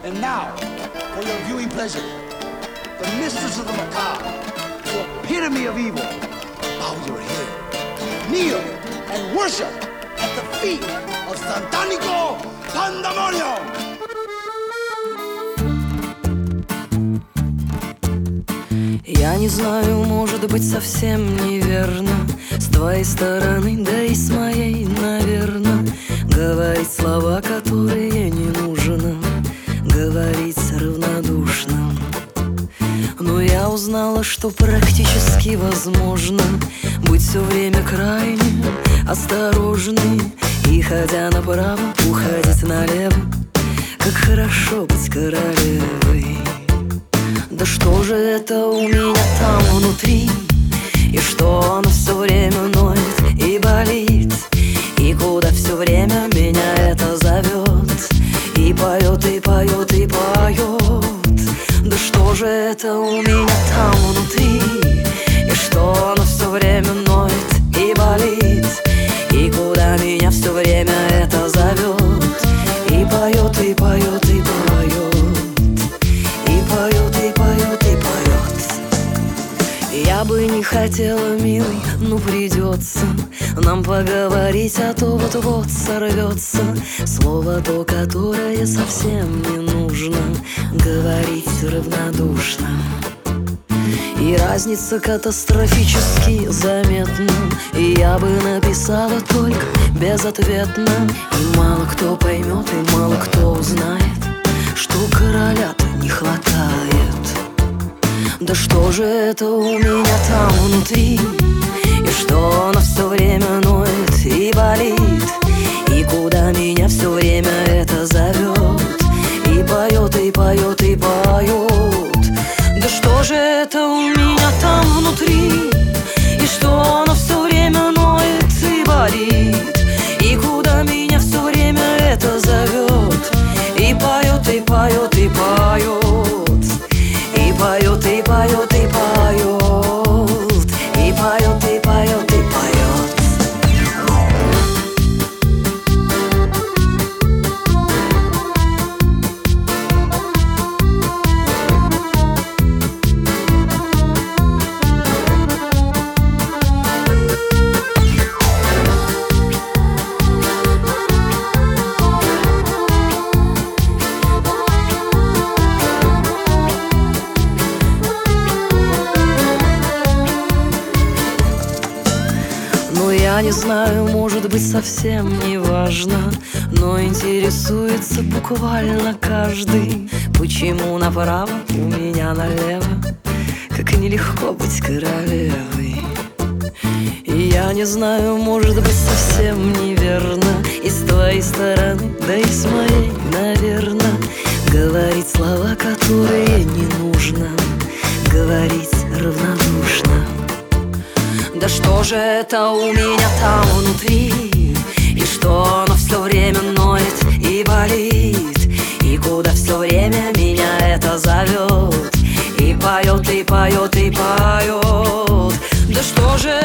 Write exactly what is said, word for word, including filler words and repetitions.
And now, for your viewing pleasure, the mistress of the macabre, the epitome of evil, bow your head, kneel and worship at the feet of Santanico Pandemonium! Я не знаю, может быть, совсем неверно с твоей стороны, да и с моей, наверно, говорить слова, которые не нужно говорить равнодушно. Но я узнала, что практически возможно быть все время крайне осторожной и, ходя направо, уходить налево. Как хорошо быть королевой. Да что же это у меня там внутри? И что оно все время ноет и болит? И куда все время меня это зовет? И поет, и поет, и поет. Да что же это у меня там внутри? И что оно все время ноет и болит? И куда меня все время это зовет? И поет, и поет, и поет. И поет, и поет, и поет. Я бы не хотела, милый, но придется нам поговорить, а то вот-вот сорвется слово то, которое совсем не нужно говорить равнодушно. И разница катастрофически заметна, и я бы написала только безответно. И мало кто поймет, и мало кто узнает, что короля-то не хватает. Да что же это у меня там внутри? И что оно все время ноет и болит? И куда меня все время это зовет? И поет, и поет, и поет. Да что же это у меня там внутри? И что оно все время ноет и болит? И куда меня все время это зовет? И поет, и поет, и поет. И поет, и поет, и поет. И поет, и поет, и поет. Я не знаю, может быть, совсем не важно, но интересуется буквально каждый, почему направо, у меня налево, как нелегко быть королевой. И я не знаю, может быть, совсем неверно и с твоей стороны, да и с моей, наверно, говорить слова, которые не нужно говорить равнодушно. Да что же это у меня там внутри? И что оно все время ноет и болит? И куда все время меня это зовет? И поет, и поет, и поет. Да что же